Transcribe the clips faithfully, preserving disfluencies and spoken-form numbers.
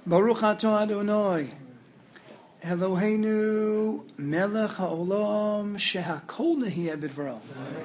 Baruch atah Adonai, Eloheinu, melech haolam, shehakol nehiyeh b'dvaro.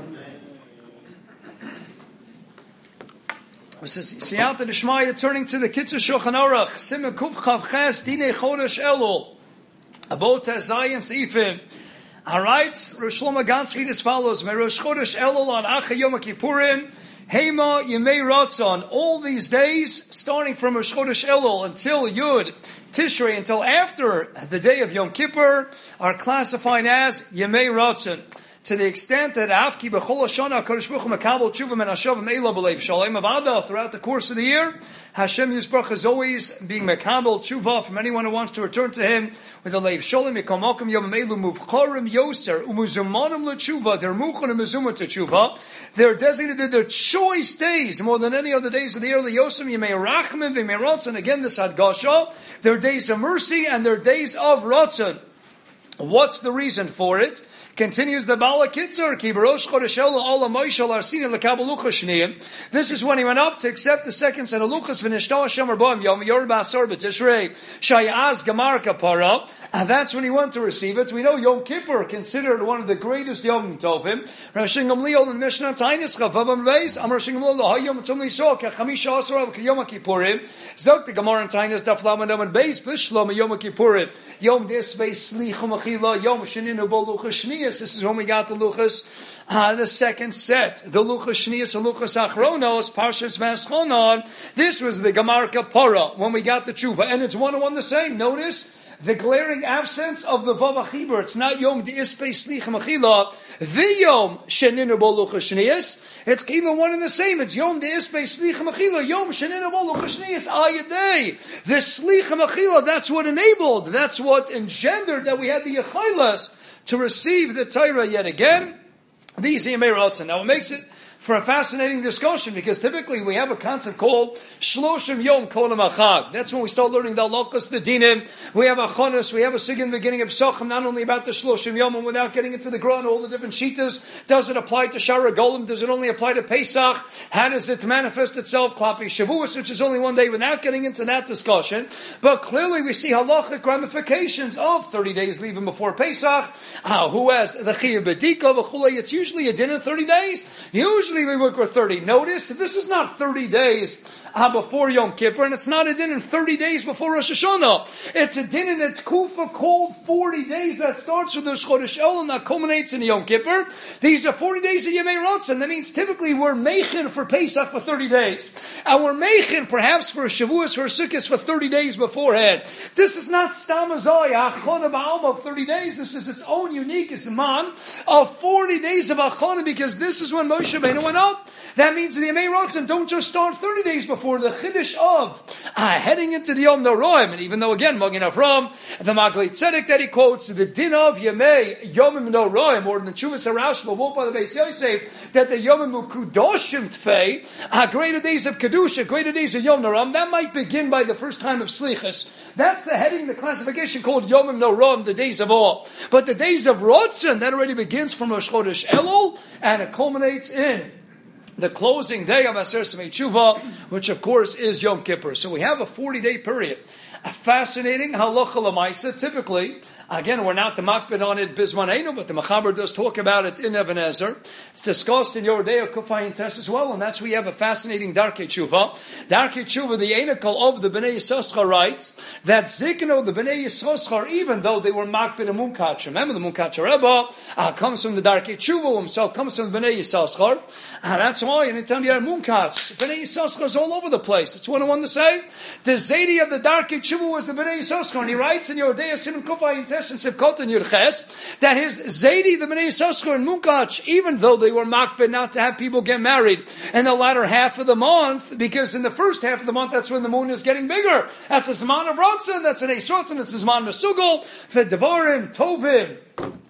It says, Siyata Dishmaya, turning to the Kitzur Shulchan Aruch, Simen Kuf Chav Ches, Dinei Chodesh Elul, Abot Zayin Seifim. All right, Rosh Shlomo Gans read as follows: Merosh Chodesh Elul on Acha Yom Kippurim, Hema Yemei Ratzon. All these days, starting from Rosh Chodesh Elul until Yud Tishrei, until after the day of Yom Kippur, are classified as Yemei Ratzon. To the extent that Afki B'chol Hashana Kodesh Baruch Hu Mekabel Tshuva Men Hashavim Eila B'Leiv Shalom Avada. Throughout the course of the year, Hashem Yisbarach is always being Mekabel Tshuva from anyone who wants to return to Him with a Leiv Shalom. Yikol Malkim Yom Elu Muvcharim Yoser Umuzumanim LeTshuva. They're Muchan and Mezumah to Tshuva. They're designated their choice days more than any other days of the year. The Yosem Yemei Rachmim V'Yemei Ratzon. Again, this Hadgasha. They're days of mercy and they're days of Ratzon. What's the reason for it? Continues the Bala Kitzur, Ki Barosh Chodesh Elul Ola Moshe Arsina Lekabel Luchas Shniyim. This is when he went up to accept the second set of Luchas V'Nishtal Hashem Arbaim Yom Yor B'Asar B'Tishrei Shayaz Gamar Kapara, and that's when he went to receive it. We know Yom Kippur, considered one of the greatest Yom Tovim. Rosh Gamliel in Mishnah Tainis Chavavam Beis Amar Rosh Gamliel LaHayom Tum Lisok Chamisha Asar Yom Kippurim Zok the Gemara in Tainis Daf Lamed Amud Beis B'Shlom Yom Kippurim Yom Dis Beis Slichum Achila Yom Sheninu Bo Luchas Shniyim. This is when we got the Luchas, uh, the second set. The Luchas Shniyas and Luchas Achronos, Parshas Vaschonon. This was the Gamar Kapara, when we got the Tshuva. And it's one and one the same. Notice the glaring absence of the Vav Achibur. It's not Yom De'ispei Slichem Achila. The Yom Sheninu Bo Luchas Shniyas. It's Kilo one and the same. It's Yom De'ispei Slichem Achila. Yom Sheninu Bo Luchas Shniyas. Ayadei. The Slichem Achila, that's what enabled, that's what engendered that we had the Yechilas to receive the Torah yet again. These Yemei Ratzon. Now it makes it for a fascinating discussion, because typically we have a concept called Shloshim Yom Kol HaMachag. That's when we start learning the Halakhos, the Dinim. We have a Chonos, we have a Sig in the beginning of Pesachim, not only about the Shloshim Yom, and without getting into the Gra and all the different Shitas. Does it apply to Shara Golem? Does it only apply to Pesach? How does it manifest itself? Klapi Shavuos, which is only one day, without getting into that discussion. But clearly we see halachic ramifications of thirty days leaving before Pesach. Uh, who has the Chiyuv B'dika, V'chulei? It's usually a din in thirty days. Usually we work with thirty. Notice, this is not thirty days uh, before Yom Kippur, and it's not a din in thirty days before Rosh Hashanah. It's a din in a Tkufa called forty days that starts with the Chodesh Elul and that culminates in Yom Kippur. These are forty days of Yemei Ratzon. That means typically we're meichin for Pesach for thirty days. And we're meichin perhaps for Shavuos, for Sukkot for thirty days beforehand. This is not Stam Azoi, Achona Ba'alma of thirty days. This is its own unique Isman of forty days of Achona, because this is when Moshe Rabbeinu went up. That means the Yemei Ratzon don't just start thirty days before the Chiddush of uh, heading into the Yom Noroim. And even though, again, Magen Avram, the Maglei Tzedek that he quotes, the din of Yemei Yomim Noroim, or in the Chuvas Harash, Mavot by the Beis Yosef, that the Yomim Ukudoshim Tfei, uh, greater days of Kedusha, greater days of Yom Noram, that might begin by the first time of Slichas. That's the heading, the classification called Yomim Noram, the days of all. But the days of Ratzon, that already begins from Rosh Chodesh Elul, and it culminates in the closing day of Aser Semei Tshuva, which of course is Yom Kippur. So we have a forty-day period. A fascinating halacha l'maisa. Typically, again, we're not the makbid on it bismanenu, but the Machaber does talk about it in Even Ezer. It's discussed in Yoredea Kufay and Tess as well, and that's where we have a fascinating Darkei Tshuva. Darkei Tshuva, the Einakal of the Bnei Yissaschar writes that Zikno, the Bnei Yissaschar, even though they were makbid and Munkach, remember the Munkach Rebbe uh, comes from the Darkei Tshuva himself, comes from the Bnei Yissaschar, and that's why anytime you have Munkach, Bnei Yissaschar is all over the place. It's one and one the same. The Zaidi of the Darkei Tshuva was the Bnei Yissaschar, and he writes in Yoredea Sinim Kufay and Tess and Sivkot and Yurches that his Zaidi, the Bnei Yissaschar and Munkach, even though they were makbid not to have people get married in the latter half of the month, because in the first half of the month that's when the moon is getting bigger. That's a Zman of Ratzon, that's an Eis Ratzon, it's a Zman Mesugol, Fedevarim, Tovim,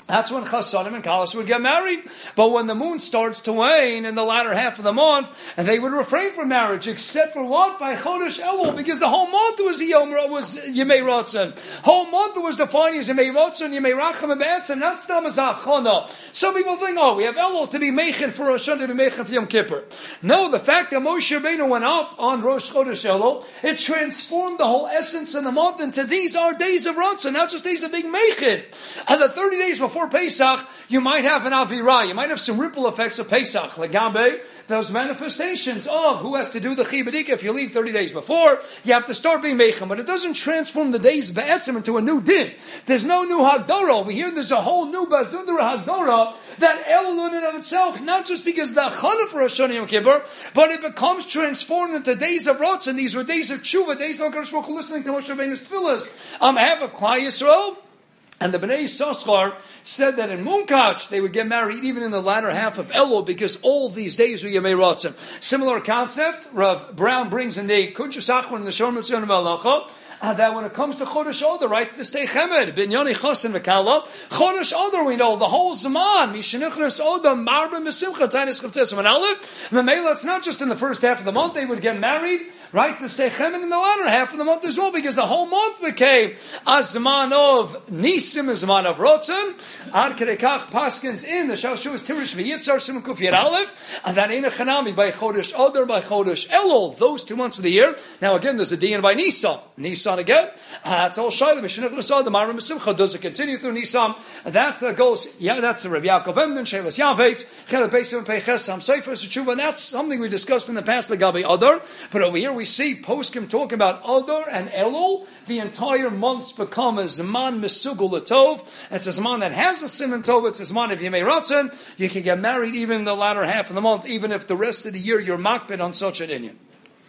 That's when Chasanim and Kalas would get married. But when the moon starts to wane in the latter half of the month, and they would refrain from marriage, except for what? By Chodesh Elul, because the whole month was Yom was Yemei Ratzon. Whole month was defined as Yemei Ratzon, Yemei Racham and Be'etzem, not Stam as Achana. Some people think, oh, we have Elul to be Meichen for Rosh Hashanah, to be Meichen for Yom Kippur. No, the fact that Moshe Rabbeinu went up on Rosh Chodesh Elul, it transformed the whole essence of the month into these are days of Ratzon, not just days of being Meichen. And the thirty days before Before Pesach, you might have an Avirah, you might have some ripple effects of Pesach, Legabe, those manifestations of who has to do the Chibadik. If you leave thirty days before, you have to start being Mechem, but it doesn't transform the days Be'etzim into a new din. There's no new Hagdara over here, there's a whole new Bazundara Hagdara that Elul in and of itself, not just because the Chana for Rosh Hashanah Yom Kippur, but it becomes transformed into days of Rotz, and these were days of Tshuva, days of HaKadosh Baruch Hu listening to Moshe Rabbeinu's tefillas on behalf of Klal Yisrael. And the Bnei Yissaschar said that in Munkach they would get married even in the latter half of Elul because all these days were Yemei Ratzim. Similar concept, Rav Brown brings in the Kunshas Achron in the Shor Mitzvah Malacha, Uh, that when it comes to Chodesh Adar, writes the Stei Chemed, Ben Yoni Chosin V'Kala, Chodesh Adar, we know, the whole Zaman, Mishenichnas Oda, Marba Mesimcha, Tainis Chavtesim and Aleph, Memela, it's not just in the first half of the month, they would get married, writes the Stei Chemed in the latter half of the month as well, because the whole month became a Zaman of Nisim, a Zaman of Rotzen, Ad Kedekach Paskins in the Shalshuas Tirish V'Yitzar Simon Kufiyat Aleph, and that ain't a Chanami by Chodesh Adar, by Chodesh Elul, those two months of the year. Now again, there's a Diyan by Nisan. Nisan again. Uh, that's all Shaila. Mishnah L'Sad, the Maram Mesimcha. Does it continue through Nisan? That's the goes. Yeah, that's the Rabbi Yaakov Emden, Sheilas Yavet, Chelet Beisim Peiches Sam Sefer S'Tshuva. And that's something we discussed in the past, the Gabi Adar. But over here we see Poskim talk about Adar and Elul. The entire months become a Zaman Mesugul Latov. It's a Zaman that has a Siman Tov. It's a Zaman of Yemei Ratzon. You can get married even in the latter half of the month, even if the rest of the year you're makbid on such an Inyan.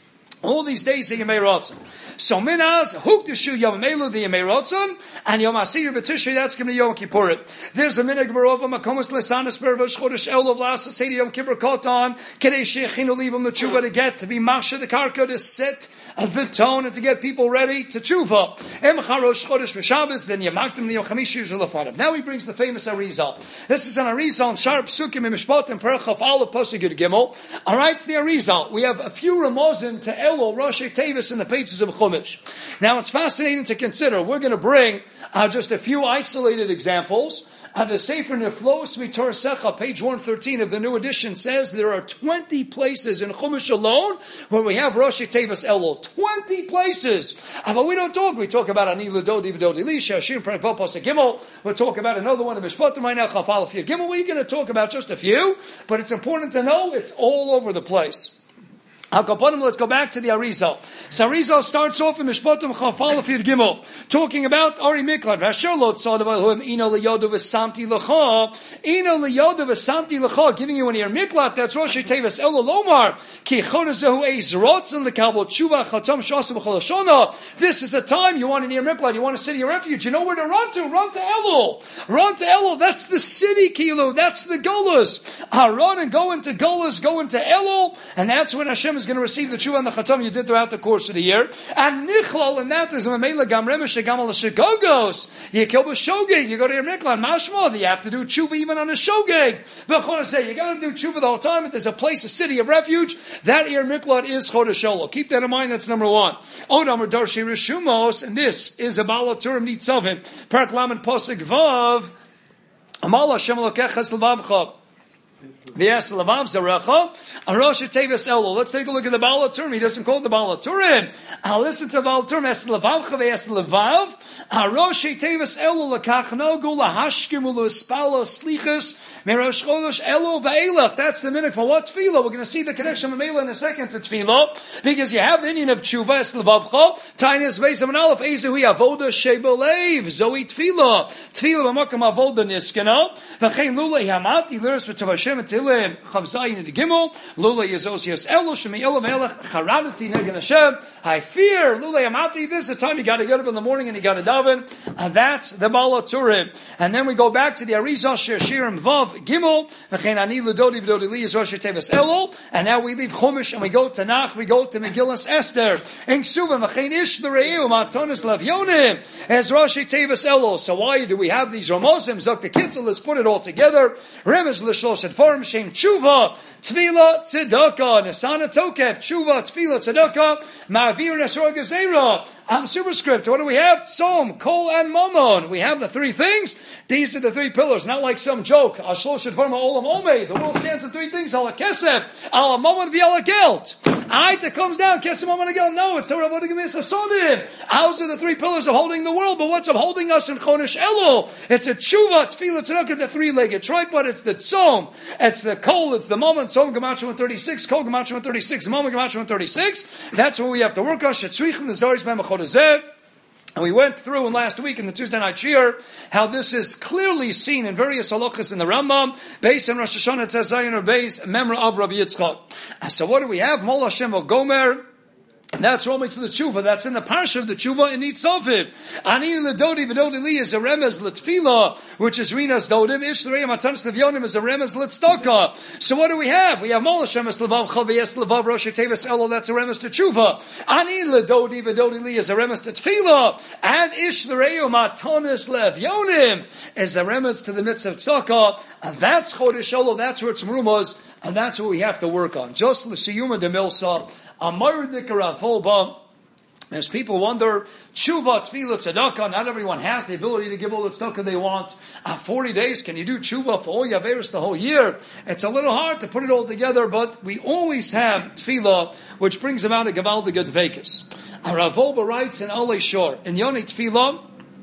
All these days, the Yemei Ratzon. So Minaz, Hukdeshu Yom Elu, the Yemei Ratzon, and Yom Asir B'Tishrei, that's going to be Yom Kippur. There's a Minag Barova, Makomas Lesanis Bervash Chodesh El of Lasa, Sedi Yom Kippur Kotan, Kadei Shechinu Libam the Tshuva to get, to be Masha the Karka, to set the tone, and to get people ready to Tshuva. Emcharosh Chodesh V'Shabbos, then Yamaktim the Yom Chamishi Yishalafanov. Now he brings the famous Arizal. This is an Arizal, Sharp Psukim, and Mishpat, and Perchaf, all of Pasuk Yud Gimel. Alright, it's the Arizal. We have a few Ramazim to Elul, Rosh Tevis in the pages of Chumash. Now it's fascinating to consider. We're going to bring uh, just a few isolated examples. Uh, the Sefer Neflos Mitor Secha, page one thirteen of the new edition, says there are twenty places in Chumash alone where we have Rosh Tevis Elul. twenty places. Uh, but we don't talk. We talk about Ani Ladodi V'Dodi Lisha, Shir Prank Vopos Gimel. We'll talk about another one of Mishpatim right now, Chafal Fiyah Gimel. We're going to talk about just a few, but it's important to know it's all over the place. Let's go back to the Arizal. So Arizal starts off in Mishpatim Chafal Fiyad Gimel, talking about Ari Miklat. Vasher Lot Sadav Ino Liyodu V'Samti L'cha. Ino Liyodu V'Samti L'cha, giving you an ear Miklat. That's Rosh Tevis Elul Lomar. Ki Chodezehu Eiz Rotzen L'Kabel Tshuva Chatam Shasam B'Chol Hashana. This is the time you want an ear Miklat. You want a city of refuge. You know where to run to. Run to Elul. Run to Elul. That's the city Kilo. That's the Golas. Uh, run and go into Golas. Go into Elul, and that's when Hashem is going to receive the tshuva and the chatam you did throughout the course of the year. And nichlal, and that is a memela gam remesh gam al shegogos. You kill the shogeg. You go to your miklan mashma. You have to do tshuva even on a shogeg. But I say you got to do tshuva the whole time. If there's a place, a city of refuge, that ear miklat is chodesh Elul. Keep that in mind. That's number one. Odam darshi rishumos, and this is a balaturim nitzavim. Parak lamed posik vav. Amala shem lokeches levavcha. Yes, Lavav Zarecha, Rosh Tevis Elul. Let's take a look at the Baal HaTurim. He doesn't call it the Baal HaTurim. I'll listen to Baal HaTurim. Es Lavav Chavei Es Lavav. Rosh Tevis Elul Lekach Nogu Lahashkim U'Lespalo Slichus Merosh Chodesh Elul Ve'elach. That's the minute for what Tefillah. We're going to see the connection of Mela in a second to Tefillah, because you have the Indian of Tshuva Es Lavavcha. Tainis Veisam and Aleph Ezehui Avoda Shebelev Zoe Tefillah Tefillah B'Makam Avoda Niskana V'Chein Lulei Hamati Liris V'Tav Hashem Tefillah Tehillim, Chav Zayin and Gimel, Lula Yezosios Elo, Shemi Elo Melech, Charadati Negen Hashem, I fear, Lula Yamati, this is the time you got to get up in the morning and you got to daven, and that's the Bala Turim. And then we go back to the Arizal Shir Shirim Vav Gimel, V'chein Ani L'Dodi V'Dodi Li Yezrosh Teves Elo, and now we leave Chumash and we go to Nach, we go to Megillas Esther, En Ksuvim, V'chein Ish L'Re'eu, Matonis Lavyonim, as Rosh Teves Elo. So why do we have these Ramozim? Zok the Kitzel, let's put it all together. Remez L'Shlosh at Forum, Shem Tshuva, Tvila Tzedakah, Nesana Tokev, Tshuva, Tvila Tzedakah, Ma'avir Nesor Gezerah. On the superscript, what do we have? Tzom, Kol, and Mammon. We have the three things. These are the three pillars, not like some joke. Ashlosh Advarma Olam Omei. The world stands on three things. Ala Kesef, Ala Mammon, V'Ala Gelt. Aita comes down, Kesef, Mammon, Gelt. No, it's Torah, Avodah, Gemis, Asonim. Those are the three pillars of holding the world. But what's upholding us in Chodesh Elul? It's a Tshuva, Tefillah, Tzedakah, the three-legged tripod. It's the Tzom. It's the Kol. It's the Mammon. Tzom, Gematria one thirty-six. Kol, Gematria one thirty-six. Mammon, Gematria one thirty-six. That's what we have to work on. Shetzrichim, the Zdaris, Mem, Chodezeh. And we went through in last week in the Tuesday night shir how this is clearly seen in various halachas in the Rambam, based on Rosh Hashanah Tzaz Zayin or based Memra of Rabbi Yitzchak. So what do we have? Mol Hashem Gomer. That's only to the tshuva. That's in the parsha of the tshuva in Nitzavim. Ani ledodi v'dodi li is a remez l'tfila, which is rinas dodim. Ish l'reim atanis l'vyonim is a remez l'tzdaka. So what do we have? We have Mol Hashem es levav chaviyes levav rosh teves elo. That's a remez to tshuva. Ani ledodi v'dodi li is a remez to tfila, and ish l'reim atanis l'vyonim is a remez to the mitzvah tzedakah. And that's chodesh elo. That's where it's merumas, and that's what we have to work on. Just l'siyuma de milsa. As people wonder, tshuva, tefillah, tzedakah, not everyone has the ability to give all the tzedakah they want. Uh, forty days, can you do tshuva for all Yaveris the whole year? It's a little hard to put it all together, but we always have tefillah, which brings about a gavaldiga dveikus. Rav Wolbe writes in Alei Shor, in Yoni Tefillah,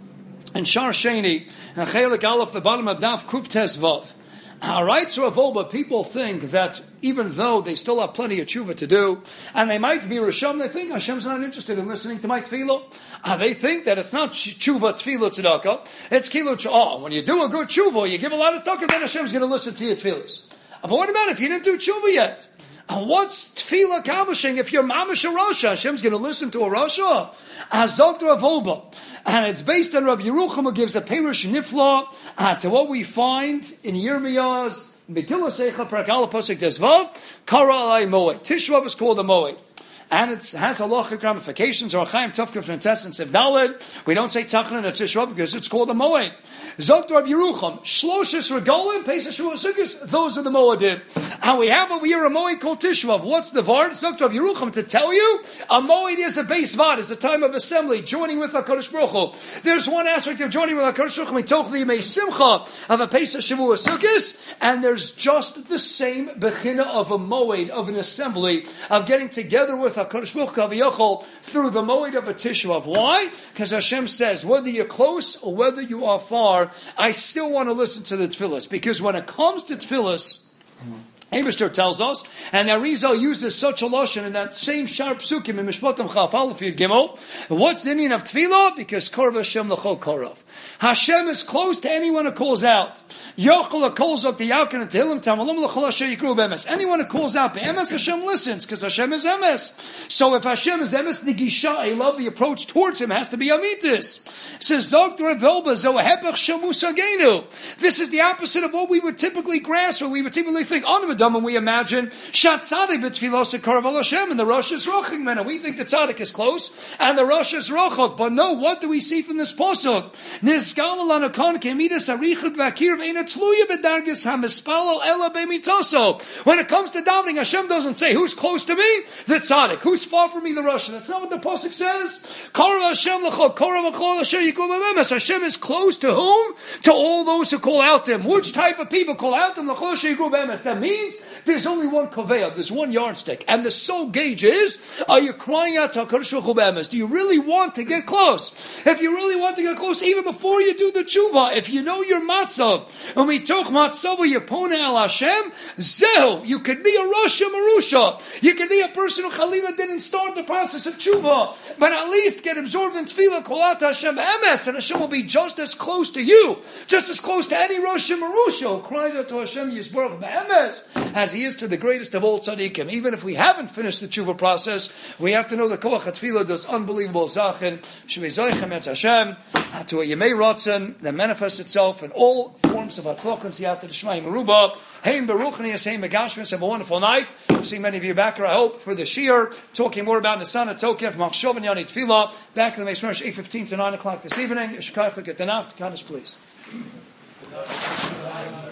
and Shar Sheni, and Chelik Aleph, the bottom of Daf Kuf Tes Vav. All right, so Avolba, people think that even though they still have plenty of tshuva to do, and they might be Risham, they think Hashem's not interested in listening to my tefillah. Uh, they think that it's not tshuva, tefillah, tzedakah. It's kilu. Oh, when you do a good tshuva, you give a lot of tzedakah, then Hashem's going to listen to your tefillahs. Uh, but what about if you didn't do tshuva yet? And what's tefillah accomplishing if you're mamash a rasha? Hashem's going to listen to a rasha? Azot Rav Wolbe. And it's based on Rav Yerucham, who gives a perush nifla uh, to what we find in Yirmiyah's Megillah Seicha Parak Pasuk Tezvav. Kara Alai Moed. Tishvav is called a Moed. And it has halachic ramifications. Or Chaim Tufka from Intestines of Daled. We don't say Tachnan at Tishvav because it's called a Moed. Zot Rav Yerucham. Shloshis Regalim, Pesach Shua Sukkos. Those are the Moedim. And we have over here a Moed called Tishvav. What's the Vard? Zot Rav Yerucham to tell you. A Moed is a base Vard. It's a time of assembly, joining with HaKadosh Baruch Hu. There's one aspect of joining with HaKadosh Baruch Hu. We talk the Yemei Simcha of a Pesach Shua Sukkos. And there's just the same Bechina of a Moed, of an assembly, of getting together with HaKadosh Baruch Hu through the Moed of a Tishvav. Why? Because Hashem says, whether you're close or whether you are far, I still want to listen to the tefillahs. Because when it comes to tefillahs, Eibishter tells us, and Arizal uses such a lashon in that same sharp psukim in Mishpatim Chaf Aleph Yud Gimel. What's the meaning of tefillah? Because Korv Hashem l'chol korav. Hashem is close to anyone who calls out. Yochel calls up the Yakin and Tehillim Tamalum l'chol Hashem Yikru b'emes. Anyone who calls out b'emes, Hashem listens because Hashem is emes. So if Hashem is emes, the gisha, I love the approach towards Him has to be amitis. Says Zog Rav Wolbe zo hepech shel musagenu. This is the opposite of what we would typically grasp, what we would typically think. And we imagine Shat Tzadik b'Tfilos Karav Hashem and the Rosh is Rochik Mena. We think the Tzadik is close and the Rosh is Rochik. But no, what do we see from this pasuk? Nizgal Lanakon Kemidas Arichud Vakir Veina Tluya B'Dargis Hamispalo Ela Beimitoso. When it comes to davening, Hashem doesn't say who's close to me, the Tzadik. Who's far from me, the Rosh. That's not what the pasuk says. Karav Hashem L'Chol Karav L'Chol Hashem Yikum B'Memes. Hashem is close to whom? To all those who call out to Him. Which type of people call out to Him? L'Chol Hashem Yikum B'Memes. That means there's only one koveya, there's one yardstick, and the sole gauge is: are you crying out to HaKadosh Baruch Hu b'emes? Do you really want to get close? If you really want to get close, even before you do the tshuva, if you know your matzav, and we talk matzav yepona el Hashem, zehu, you could be a Rosh Marusha, you could be a person who Chalila didn't start the process of tshuva, but at least get absorbed in tefillah, call out to Hashem b'emes, and Hashem will be just as close to you, just as close to any Rosh Marusha who cries out to Hashem Yisborach b'emes. as he is to the greatest of all tzaddikim. Even if we haven't finished the tshuva process, we have to know that Koach HaTfilah does unbelievable zachin, Shvei Zoichem Et Hashem, to a Yemei Ratzon that manifests itself in all forms of Hatzlach and Siyata D'Shmai Meruba. Hein Baruchni Yas Hein Megashmis. Have a wonderful night. We'll see many of you back here, I hope, for the Shiur, talking more about Nisan Tokef, Machshov and Yani Tfilah. Back in the Meis Rosh, eight fifteen to nine o'clock this evening. Ishkach, get the naft. Kaddish, please.